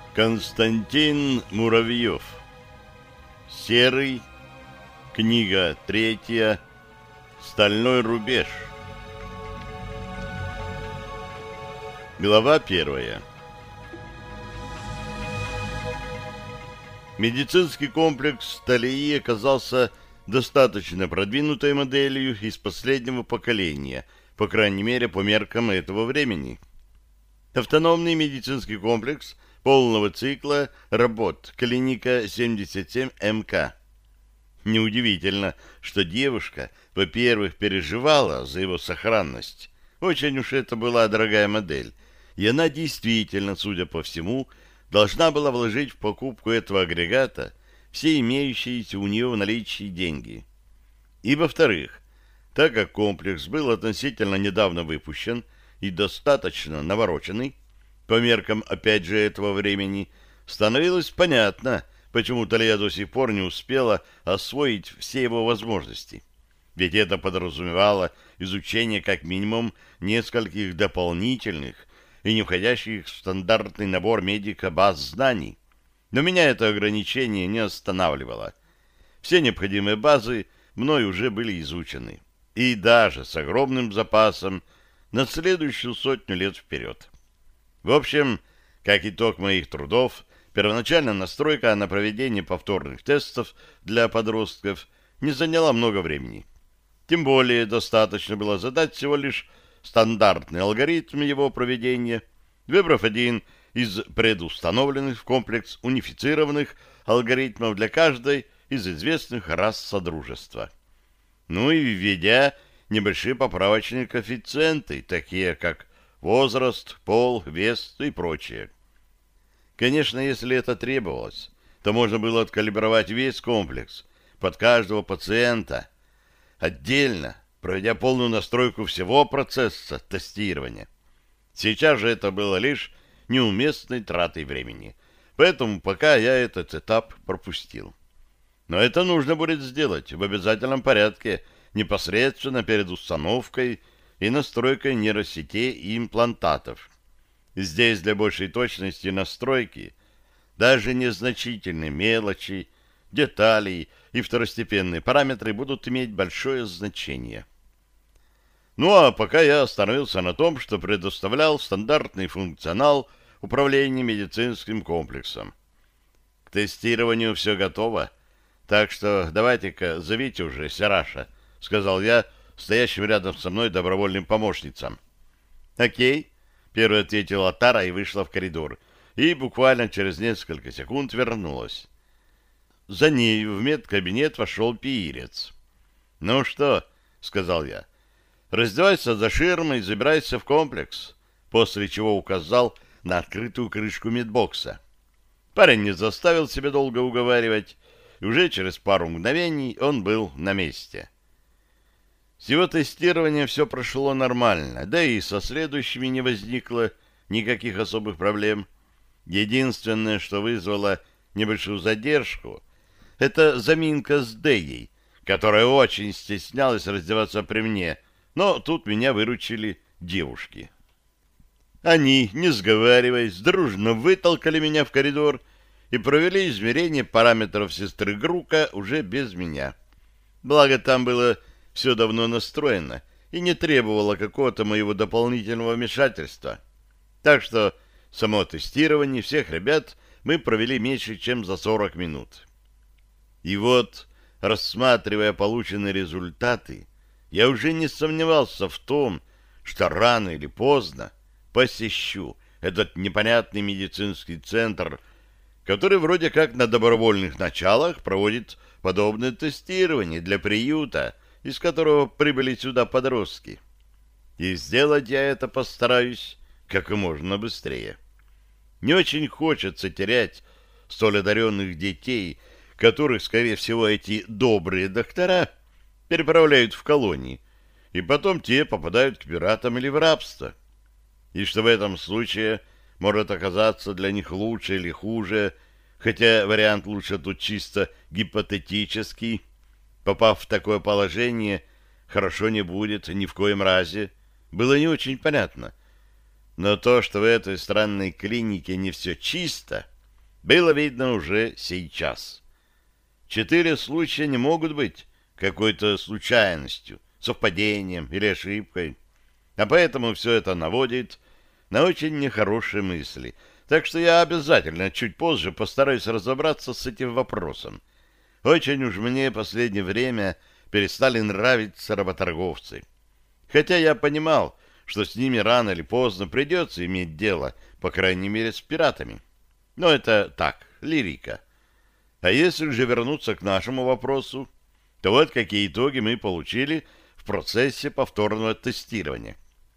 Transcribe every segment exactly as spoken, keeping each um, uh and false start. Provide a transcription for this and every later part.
Константин Муравьев. Серый. Книга третья. Стальной рубеж. Глава первая. Медицинский комплекс Талии оказался достаточно продвинутой моделью из последнего поколения, по крайней мере, по меркам этого времени. Автономный медицинский комплекс полного цикла работ клиника семьдесят семь эм ка. Неудивительно, что девушка, во-первых, переживала за его сохранность. Очень уж это была дорогая модель, и она действительно, судя по всему, должна была вложить в покупку этого агрегата все имеющиеся у нее в наличии деньги. И, во-вторых, так как комплекс был относительно недавно выпущен и достаточно навороченный, по меркам, опять же, этого времени, становилось понятно, почему Талия до сих пор не успела освоить все его возможности. Ведь это подразумевало изучение как минимум нескольких дополнительных и не входящих в стандартный набор медика баз знаний. Но меня это ограничение не останавливало. Все необходимые базы мной уже были изучены. И даже с огромным запасом на следующую сотню лет вперед. В общем, как итог моих трудов, первоначальная настройка на проведение повторных тестов для подростков не заняла много времени. Тем более достаточно было задать всего лишь стандартный алгоритм его проведения, выбрав один из предустановленных в комплекс унифицированных алгоритмов для каждой из известных рас Содружества. Ну и введя небольшие поправочные коэффициенты, такие как возраст, пол, вес и прочее. Конечно, если это требовалось, то можно было откалибровать весь комплекс под каждого пациента отдельно, проведя полную настройку всего процесса тестирования. Сейчас же это было лишь неуместной тратой времени, поэтому пока я этот этап пропустил. Но это нужно будет сделать в обязательном порядке непосредственно перед установкой и настройкой нейросетей и имплантатов. Здесь для большей точности настройки даже незначительные мелочи, детали и второстепенные параметры будут иметь большое значение. Ну а пока я остановился на том, что предоставлял стандартный функционал управления медицинским комплексом. К тестированию все готово, так что давайте-ка зовите уже Сераша, сказал я стоящим рядом со мной добровольным помощницам. Окей, первая ответила Тара и вышла в коридор, и буквально через несколько секунд вернулась. За ней в медкабинет вошел пиирец. «Ну что?» — сказал я. «Раздевайся за ширмой и забирайся в комплекс», после чего указал на открытую крышку медбокса. Парень не заставил себя долго уговаривать, и уже через пару мгновений он был на месте. С его тестированием все прошло нормально, да и со следующими не возникло никаких особых проблем. Единственное, что вызвало небольшую задержку, это заминка с Дэей, которая очень стеснялась раздеваться при мне, но тут меня выручили девушки. Они, не сговариваясь, дружно вытолкали меня в коридор и провели измерение параметров сестры Грука уже без меня. Благо там было все давно настроено и не требовало какого-то моего дополнительного вмешательства. Так что само тестирование всех ребят мы провели меньше, чем за сорок минут. И вот, рассматривая полученные результаты, я уже не сомневался в том, что рано или поздно посещу этот непонятный медицинский центр, который вроде как на добровольных началах проводит подобное тестирование для приюта, из которого прибыли сюда подростки. И сделать я это постараюсь как можно быстрее. Не очень хочется терять столь одаренных детей, которых, скорее всего, эти добрые доктора переправляют в колонии, и потом те попадают к пиратам или в рабство. И что в этом случае может оказаться для них лучше или хуже, хотя вариант лучше тут чисто гипотетический. Попав в такое положение, хорошо не будет ни в коем разе, было не очень понятно. Но то, что в этой странной клинике не все чисто, было видно уже сейчас. Четыре случая не могут быть какой-то случайностью, совпадением или ошибкой, а поэтому все это наводит на очень нехорошие мысли. Так что я обязательно чуть позже постараюсь разобраться с этим вопросом. Очень уж мне в последнее время перестали нравиться работорговцы. Хотя я понимал, что с ними рано или поздно придется иметь дело, по крайней мере, с пиратами. Но это так, лирика. А если же вернуться к нашему вопросу, то вот какие итоги мы получили в процессе повторного тестирования.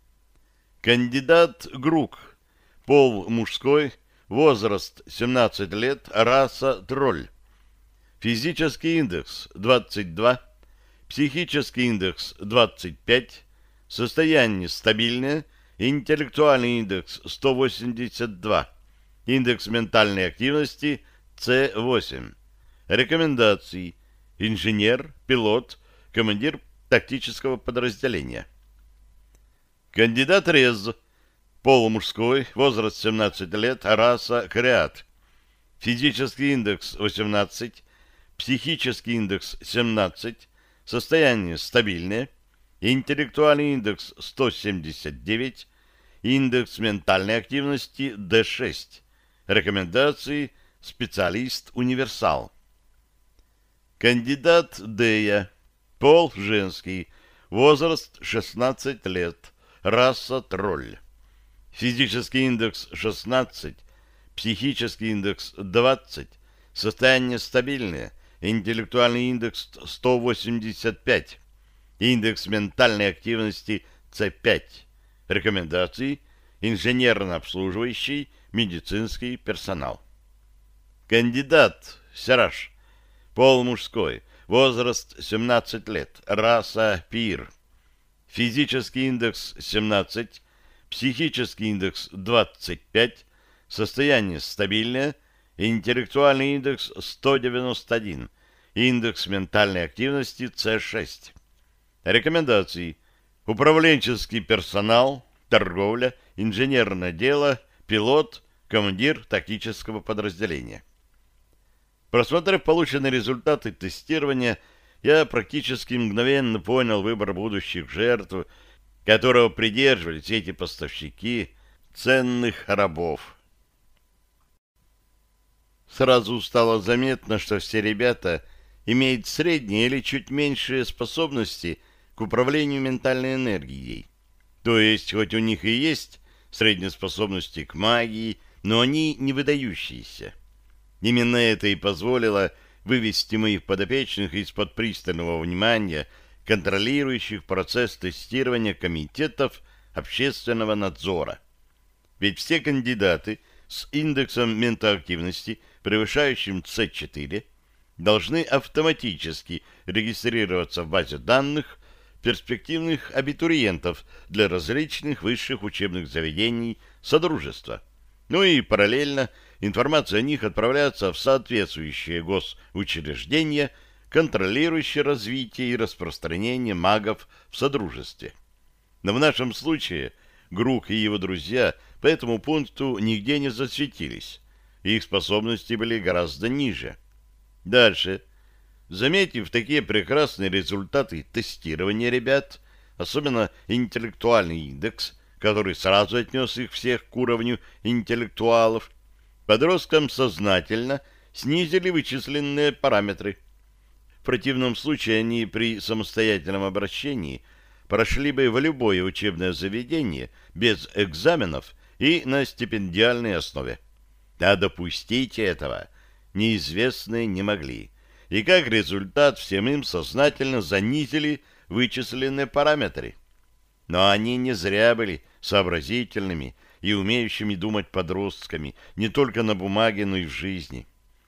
Кандидат Грук, пол мужской, возраст семнадцать лет, раса тролль. Физический индекс двадцать два, психический индекс двадцать пять, состояние стабильное, интеллектуальный индекс сто восемьдесят два, индекс ментальной активности С восемь. Рекомендации: инженер, пилот, командир тактического подразделения. Кандидат Рез, пол мужской, возраст семнадцать лет, раса креат. Физический индекс восемнадцать, психический индекс семнадцать, состояние стабильное, интеллектуальный индекс сто семьдесят девять, индекс ментальной активности Д шесть. Рекомендации: специалист-универсал. Кандидат Дея, пол женский, возраст шестнадцать лет, раса тролль. Физический индекс шестнадцать, психический индекс двадцать, состояние стабильное, интеллектуальный индекс сто восемьдесят пять, индекс ментальной активности С пять. Рекомендации: инженерно-обслуживающий, медицинский персонал. Кандидат Сираж, пол мужской, возраст семнадцать лет, раса пир. Физический индекс семнадцать, психический индекс двадцать пять, состояние стабильное, интеллектуальный индекс сто девяносто один, индекс ментальной активности С шесть. Рекомендации: управленческий персонал, торговля, инженерное дело, пилот, командир тактического подразделения. Просмотрев полученные результаты тестирования, я практически мгновенно понял выбор будущих жертв, которого придерживались эти поставщики ценных рабов. Сразу стало заметно, что все ребята имеют средние или чуть меньшие способности к управлению ментальной энергией. То есть, хоть у них и есть средние способности к магии, но они не выдающиеся. Именно это и позволило вывести моих подопечных из-под пристального внимания контролирующих процесс тестирования комитетов общественного надзора. Ведь все кандидаты с индексом ментоактивности, превышающим С четыре, должны автоматически регистрироваться в базе данных перспективных абитуриентов для различных высших учебных заведений Содружества. Ну и параллельно информация о них отправляется в соответствующие госучреждения, контролирующие развитие и распространение магов в Содружестве. Но в нашем случае Грук и его друзья по этому пункту нигде не засветились. Их способности были гораздо ниже. Дальше. Заметив такие прекрасные результаты тестирования ребят, особенно интеллектуальный индекс, который сразу отнес их всех к уровню интеллектуалов, подросткам сознательно снизили вычисленные параметры. В противном случае они при самостоятельном обращении прошли бы в любое учебное заведение без экзаменов и на стипендиальной основе. А допустить этого неизвестные не могли. И как результат всем им сознательно занизили вычисленные параметры. Но они не зря были сообразительными и умеющими думать подростками не только на бумаге, но и в жизни.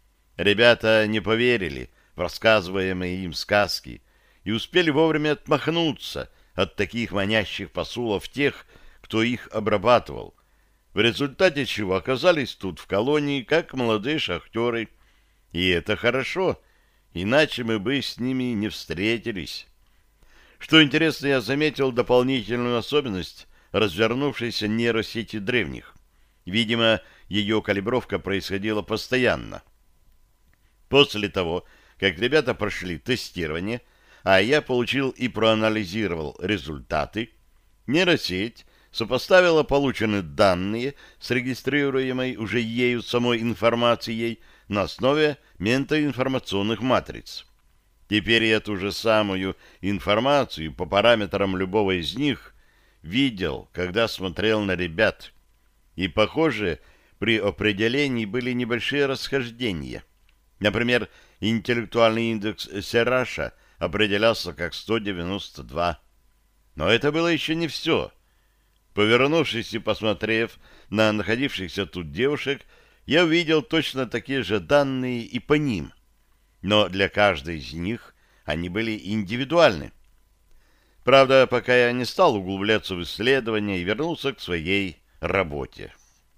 Ребята не поверили в рассказываемые им сказки и успели вовремя отмахнуться от таких манящих посулов тех, кто их обрабатывал, в результате чего оказались тут в колонии как молодые шахтеры. И это хорошо, иначе мы бы с ними не встретились. Что интересно, я заметил дополнительную особенность развернувшейся нейросети древних. Видимо, ее калибровка происходила постоянно. После того, как ребята прошли тестирование, а я получил и проанализировал результаты, нейросеть сопоставила полученные данные с регистрируемой уже ею самой информацией на основе ментоинформационных матриц. Теперь я эту же самую информацию по параметрам любого из них видел, когда смотрел на ребят. И, похоже, при определении были небольшие расхождения. Например, интеллектуальный индекс Сераша определялся как сто девяносто два. Но это было еще не все. Повернувшись и посмотрев на находившихся тут девушек, я увидел точно такие же данные и по ним. Но для каждой из них они были индивидуальны. Правда, пока я не стал углубляться в исследования и вернулся к своей работе.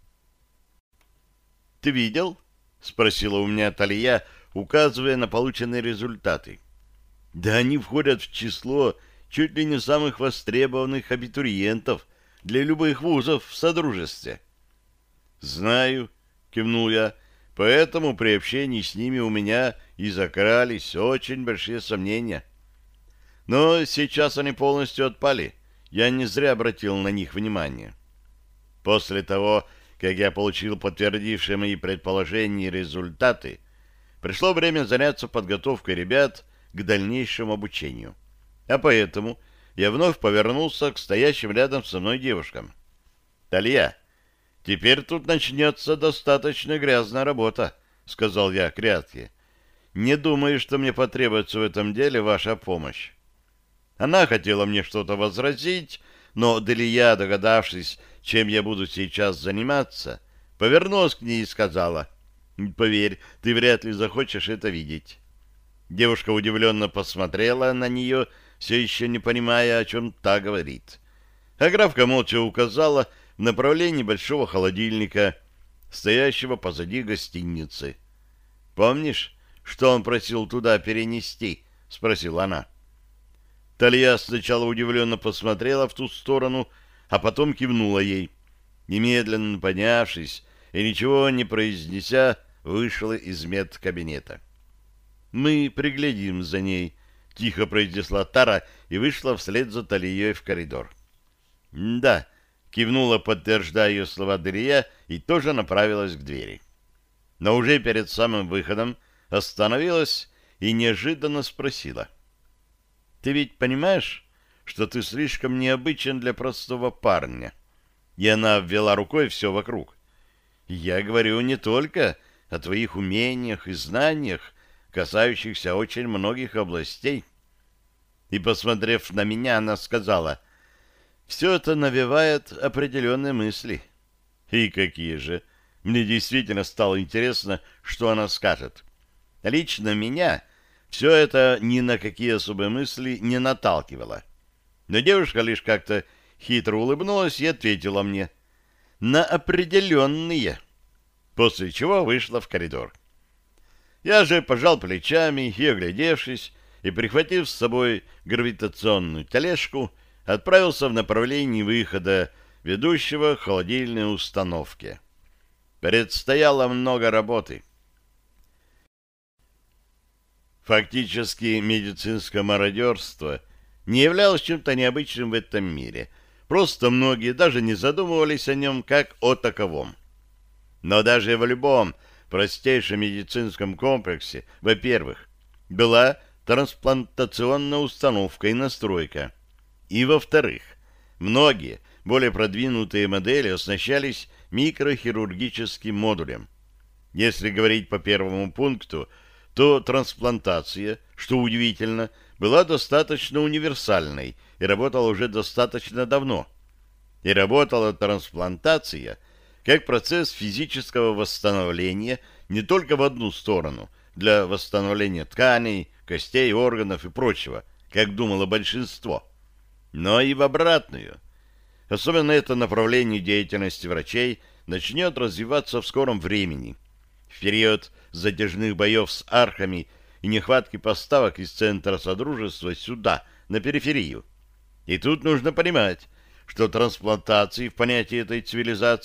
«Ты видел?» — спросила у меня Талия, указывая на полученные результаты. «Да они входят в число чуть ли не самых востребованных абитуриентов для любых вузов в Содружестве». «Знаю», — кивнул я, — «поэтому при общении с ними у меня и закрались очень большие сомнения. Но сейчас они полностью отпали, я не зря обратил на них внимание. После того, как я получил подтвердившие мои предположения и результаты, пришло время заняться подготовкой ребят к дальнейшему обучению. А поэтому я вновь повернулся к стоящим рядом со мной девушкам. «Талия, теперь тут начнется достаточно грязная работа», — сказал я Крятке. «Не думаю, что мне потребуется в этом деле ваша помощь». Она хотела мне что-то возразить, но Далия, догадавшись, чем я буду сейчас заниматься, повернулась к ней и сказала: «Поверь, ты вряд ли захочешь это видеть». Девушка удивленно посмотрела на нее, все еще не понимая, о чем та говорит. А графка молча указала в направлении большого холодильника, стоящего позади гостиницы. «Помнишь, что он просил туда перенести?» — спросила она. Талия сначала удивленно посмотрела в ту сторону, а потом кивнула ей. Немедленно поднявшись и ничего не произнеся, вышла из медкабинета. «Мы приглядим за ней», — тихо произнесла Тара и вышла вслед за Талией в коридор. «Да», — кивнула, подтверждая ее слова Дырия, и тоже направилась к двери. Но уже перед самым выходом остановилась и неожиданно спросила: «Ты ведь понимаешь, что ты слишком необычен для простого парня?» И она обвела рукой все вокруг. «Я говорю не только о твоих умениях и знаниях, касающихся очень многих областей». И, посмотрев на меня, она сказала: «Все это навевает определенные мысли». И какие же? Мне действительно стало интересно, что она скажет. Лично меня все это ни на какие особые мысли не наталкивало. Но девушка лишь как-то хитро улыбнулась и ответила мне: «На определенные», после чего вышла в коридор. Я же пожал плечами и, оглядевшись и прихватив с собой гравитационную тележку, отправился в направлении выхода, ведущего к холодильной установке. Предстояло много работы. Фактически медицинское мародерство не являлось чем-то необычным в этом мире. Просто многие даже не задумывались о нем как о таковом. Но даже в любом простейшем медицинском комплексе, во-первых, была трансплантационная установка и настройка. И, во-вторых, многие более продвинутые модели оснащались микрохирургическим модулем. Если говорить по первому пункту, то трансплантация, что удивительно, была достаточно универсальной и работала уже достаточно давно. И работала трансплантация как процесс физического восстановления не только в одну сторону, для восстановления тканей, костей, органов и прочего, как думало большинство, но и в обратную. Особенно это направление деятельности врачей начнет развиваться в скором времени, в период затяжных боев с архами и нехватки поставок из центра Содружества сюда, на периферию. И тут нужно понимать, что трансплантации в понятии этой цивилизации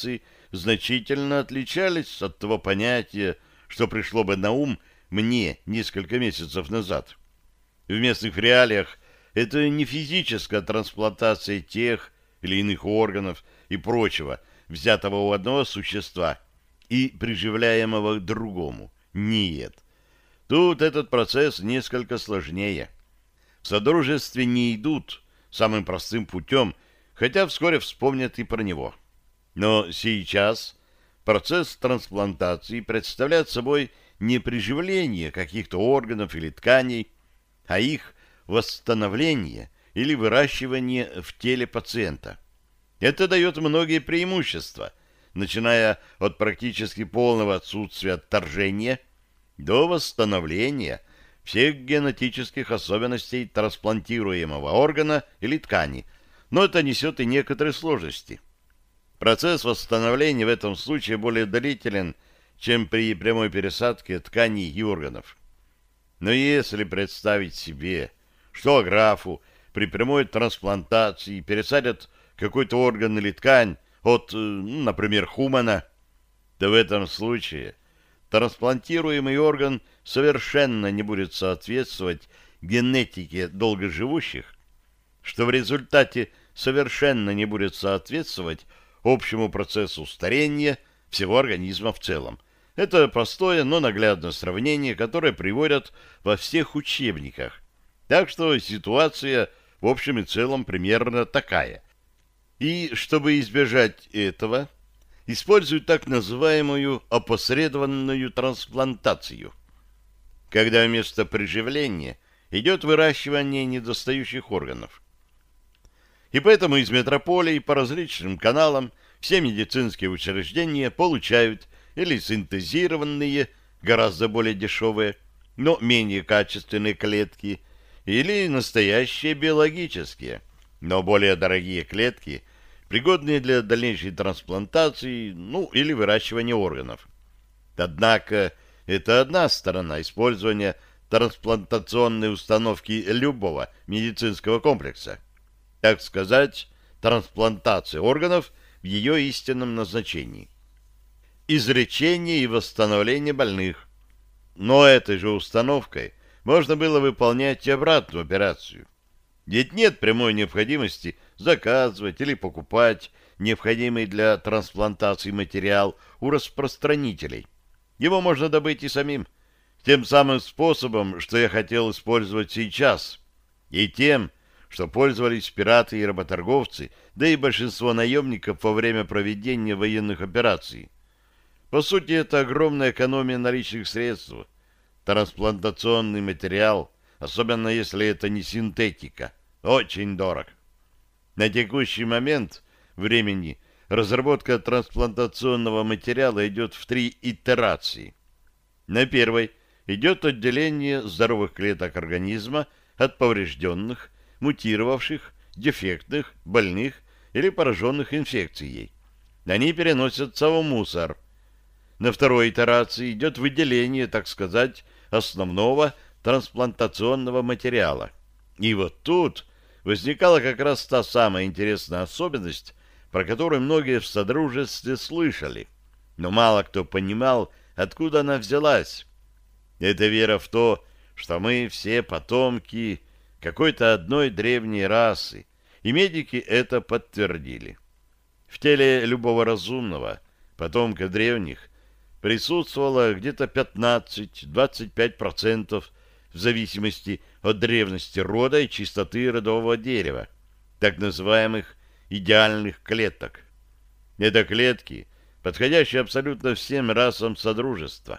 значительно отличались от того понятия, что пришло бы на ум мне несколько месяцев назад. В местных реалиях это не физическая трансплантация тех или иных органов и прочего, взятого у одного существа и приживляемого к другому. Нет. Тут этот процесс несколько сложнее. В Содружестве не идут самым простым путем, хотя вскоре вспомнят и про него. Но сейчас процесс трансплантации представляет собой не приживление каких-то органов или тканей, а их восстановление или выращивание в теле пациента. Это дает многие преимущества, начиная от практически полного отсутствия отторжения до восстановления всех генетических особенностей трансплантируемого органа или ткани, но это несет и некоторые сложности. Процесс восстановления в этом случае более длителен, чем при прямой пересадке тканей и органов. Но если представить себе, что графу при прямой трансплантации пересадят какой-то орган или ткань от, например, хумана, то в этом случае трансплантируемый орган совершенно не будет соответствовать генетике долгоживущих, что в результате совершенно не будет соответствовать общему процессу старения всего организма в целом. Это простое, но наглядное сравнение, которое приводят во всех учебниках. Так что ситуация в общем и целом примерно такая. И чтобы избежать этого, используют так называемую опосредованную трансплантацию, когда вместо приживления идет выращивание недостающих органов. И поэтому из метрополий по различным каналам все медицинские учреждения получают или синтезированные, гораздо более дешевые, но менее качественные клетки, или настоящие биологические, но более дорогие клетки, пригодные для дальнейшей трансплантации, ну, или выращивания органов. Однако это одна сторона использования трансплантационной установки любого медицинского комплекса. Так сказать, трансплантация органов в ее истинном назначении. Излечение и восстановление больных. Но этой же установкой можно было выполнять и обратную операцию. Ведь нет прямой необходимости заказывать или покупать необходимый для трансплантации материал у распространителей. Его можно добыть и самим, тем самым способом, что я хотел использовать сейчас, и тем, что пользовались пираты и работорговцы, да и большинство наемников во время проведения военных операций. По сути, это огромная экономия наличных средств. Трансплантационный материал, особенно если это не синтетика, очень дорог. На текущий момент времени разработка трансплантационного материала идет в три итерации. На первой идет отделение здоровых клеток организма от поврежденных, мутировавших, дефектных, больных или пораженных инфекцией. Они переносятся в мусор. На второй итерации идет выделение, так сказать, основного трансплантационного материала. И вот тут возникала как раз та самая интересная особенность, про которую многие в Содружестве слышали, но мало кто понимал, откуда она взялась. Это вера в то, что мы все потомки какой-то одной древней расы, и медики это подтвердили. В теле любого разумного, потомка древних, присутствовало где-то пятнадцать-двадцать пять процентов в зависимости от древности рода и чистоты родового дерева, так называемых идеальных клеток. Это клетки, подходящие абсолютно всем расам Содружества.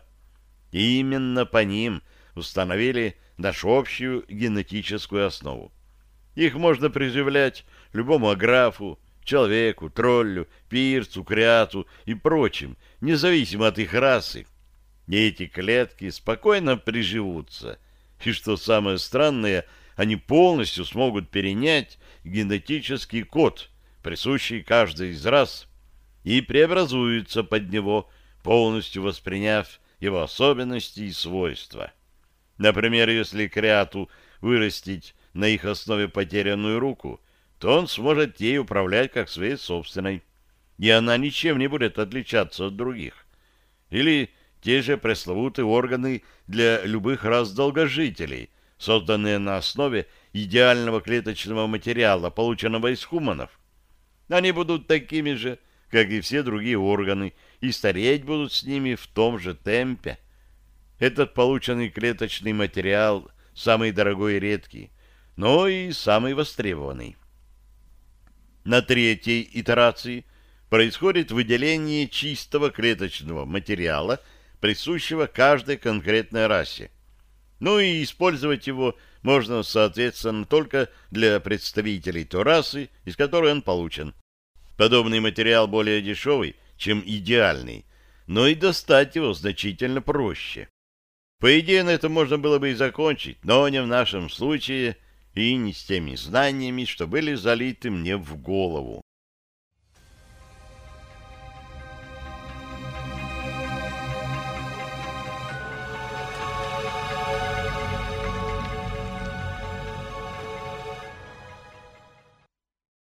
И именно по ним установили нашу общую генетическую основу. Их можно приживлять любому аграфу, человеку, троллю, пирцу, кряту и прочим, независимо от их расы. И эти клетки спокойно приживутся. И что самое странное, они полностью смогут перенять генетический код, присущий каждой из рас, и преобразуются под него, полностью восприняв его особенности и свойства. Например, если кряту вырастить на их основе потерянную руку, то он сможет ей управлять как своей собственной. и она ничем не будет отличаться от других. Или те же пресловутые органы для любых рас долгожителей, созданные на основе идеального клеточного материала, полученного из хуманов. Они будут такими же, как и все другие органы, и стареть будут с ними в том же темпе. Этот полученный клеточный материал самый дорогой и редкий, но и самый востребованный. На третьей итерации происходит выделение чистого клеточного материала, присущего каждой конкретной расе. Ну и использовать его можно, соответственно, только для представителей той расы, из которой он получен. Подобный материал более дешевый, чем идеальный, но и достать его значительно проще. По идее, на этом можно было бы и закончить, но не в нашем случае и не с теми знаниями, что были залиты мне в голову.